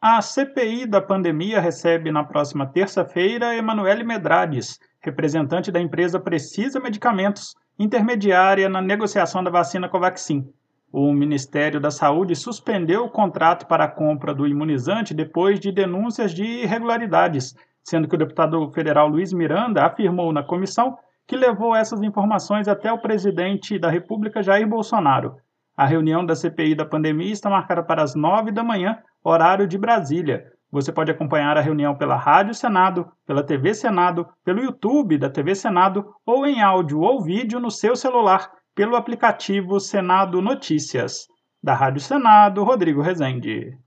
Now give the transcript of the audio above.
A CPI da pandemia recebe na próxima terça-feira Emanuele Medrades, representante da empresa Precisa Medicamentos, intermediária na negociação da vacina Covaxin. O Ministério da Saúde suspendeu o contrato para a compra do imunizante depois de denúncias de irregularidades, sendo que o deputado federal Luiz Miranda afirmou na comissão que levou essas informações até o presidente da República, Jair Bolsonaro. A reunião da CPI da pandemia está marcada para as 9 da manhã, horário de Brasília. Você pode acompanhar a reunião pela Rádio Senado, pela TV Senado, pelo YouTube da TV Senado ou em áudio ou vídeo no seu celular, pelo aplicativo Senado Notícias. Da Rádio Senado, Rodrigo Rezende.